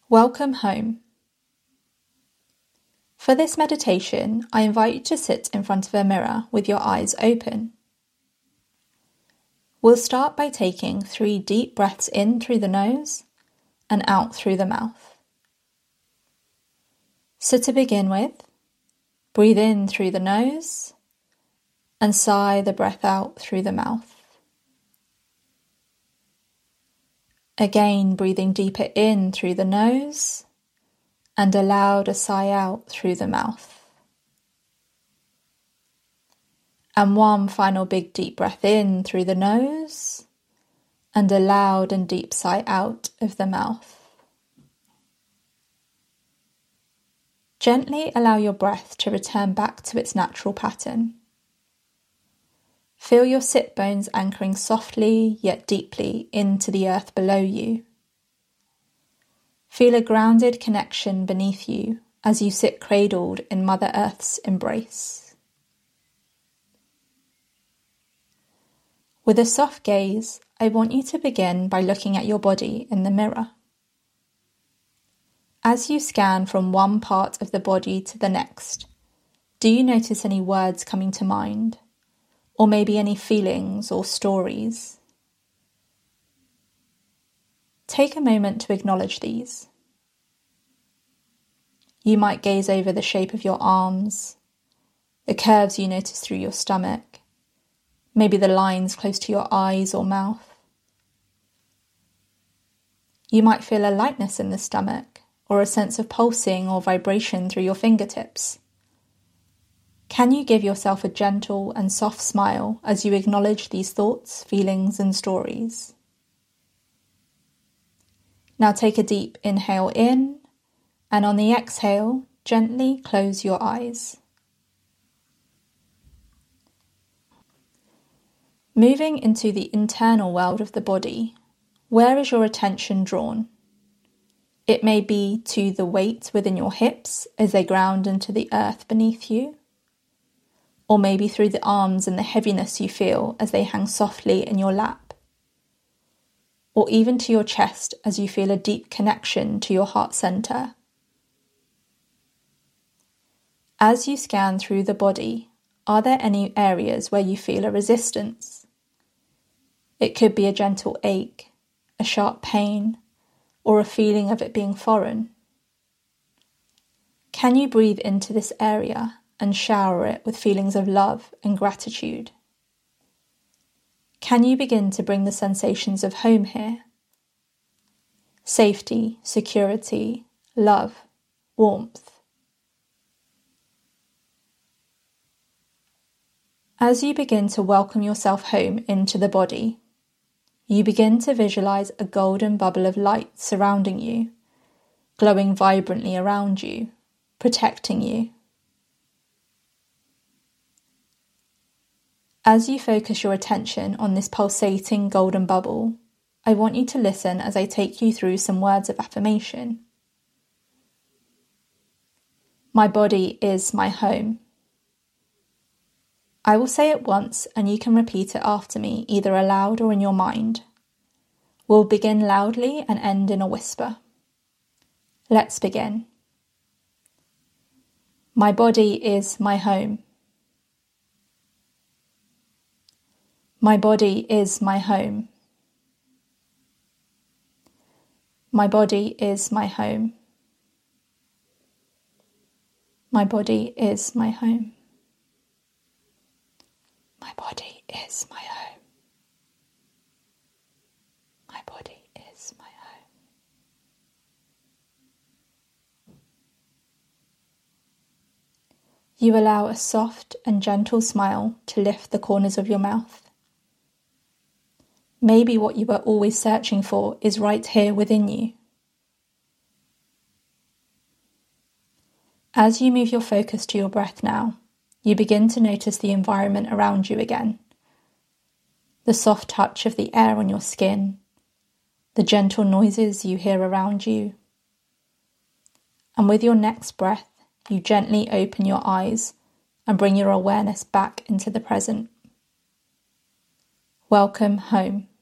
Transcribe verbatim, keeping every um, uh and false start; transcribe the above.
Welcome home. For this meditation, I invite you to sit in front of a mirror with your eyes open. We'll start by taking three deep breaths in through the nose and out through the mouth. So to begin with, breathe in through the nose and sigh the breath out through the mouth. Again, breathing deeper in through the nose and allow a sigh out through the mouth. And one final big deep breath in through the nose and a loud and deep sigh out of the mouth. Gently allow your breath to return back to its natural pattern. Feel your sit bones anchoring softly yet deeply into the earth below you. Feel a grounded connection beneath you as you sit cradled in Mother Earth's embrace. With a soft gaze, I want you to begin by looking at your body in the mirror. As you scan from one part of the body to the next, do you notice any words coming to mind? Or maybe any feelings or stories? Take a moment to acknowledge these. You might gaze over the shape of your arms, the curves you notice through your stomach, maybe the lines close to your eyes or mouth. You might feel a lightness in the stomach or a sense of pulsing or vibration through your fingertips. Can you give yourself a gentle and soft smile as you acknowledge these thoughts, feelings, and stories? Now take a deep inhale in, and on the exhale, gently close your eyes. Moving into the internal world of the body, where is your attention drawn? It may be to the weight within your hips as they ground into the earth beneath you, or maybe through the arms and the heaviness you feel as they hang softly in your lap, or even to your chest as you feel a deep connection to your heart center. As you scan through the body, are there any areas where you feel a resistance? It could be a gentle ache, a sharp pain, or a feeling of it being foreign. Can you breathe into this area and shower it with feelings of love and gratitude? Can you begin to bring the sensations of home here? Safety, security, love, warmth. As you begin to welcome yourself home into the body, you begin to visualize a golden bubble of light surrounding you, glowing vibrantly around you, protecting you. As you focus your attention on this pulsating golden bubble, I want you to listen as I take you through some words of affirmation. My body is my home. I will say it once and you can repeat it after me, either aloud or in your mind. We'll begin loudly and end in a whisper. Let's begin. My body is my home. My body is my home. My body is my home. My body is my home. My body is my home. My body is my home. You allow a soft and gentle smile to lift the corners of your mouth. Maybe what you were always searching for is right here within you. As you move your focus to your breath now, you begin to notice the environment around you again. The soft touch of the air on your skin, the gentle noises you hear around you. And with your next breath, you gently open your eyes and bring your awareness back into the present. Welcome home.